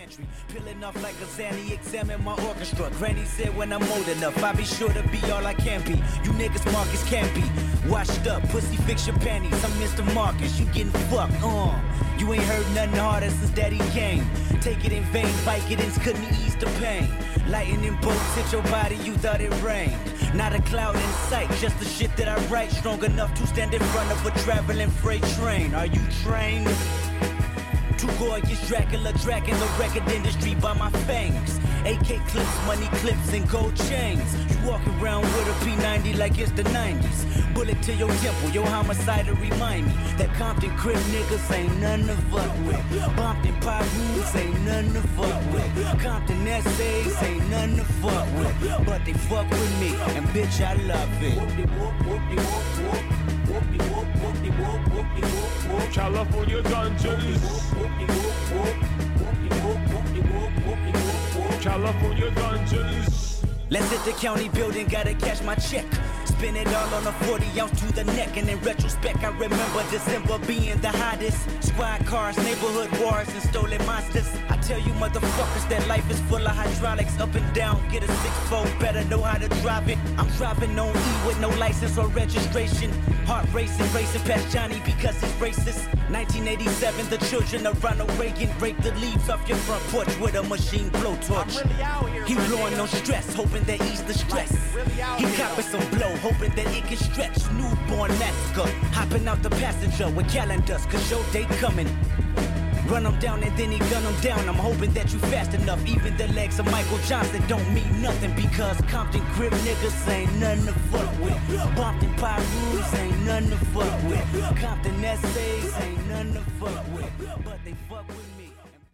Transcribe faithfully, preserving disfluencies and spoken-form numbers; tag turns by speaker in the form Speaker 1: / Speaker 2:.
Speaker 1: pantry, peeling off like a Zanny, examine my orchestra. Granny said when I'm old enough, I'll be sure to be all I can be. You niggas Marcus can't be washed up, pussy fix your panties. I'm Mister Marcus, you getting fucked, uh You ain't heard nothing harder since daddy came. Take it in vain, Vicodins couldn't ease the pain. Lightning bolts hit your body, you thought it rained. Not a cloud in sight, just the shit that I write. Strong enough to stand in front of a traveling freight train. Are you trained? Too gorgeous, Dracula, dragging the record industry by my fangs. A K clips, money clips, and gold chains. You walking around with a P ninety like it's the nineties. Bullet to your temple, your homicide to remind me that Compton crib niggas ain't none to fuck with. Bompton Pyrus ain't none to fuck with. Compton S As ain't none to fuck with. But they fuck with me, and bitch, I love it.
Speaker 2: California dungeons. California dungeons.
Speaker 1: Let's hit the county building, gotta cash my check. Spin it all on a forty ounce to the neck. And in retrospect, I remember December being the hottest. Squad cars, neighborhood wars, and stolen monsters. I tell you motherfuckers that life is full of hydraulics. Up and down, get a six four, better know how to drive it. I'm driving on E with no license or registration. Heart racing, racing past Johnny because he's racist. nineteen eighty-seven, the children of Ronald Reagan break the leaves off your front porch with a machine blowtorch.
Speaker 3: Really out here,
Speaker 1: he blowing no stress, hoping that ease the stress.
Speaker 3: Really
Speaker 1: he
Speaker 3: here.
Speaker 1: copping some blow, hoping that it can stretch. Newborn massacre, hopping out the passenger with calendars, cause your day coming. Run him down and then he gun him down. I'm hoping that you fast enough. Even the legs of Michael Johnson don't mean nothing, because Compton crib niggas ain't nothing to fuck with. Bompton Pyrus ain't nothing to fuck with. Compton S As ain't nothing to fuck with. But they fuck with me.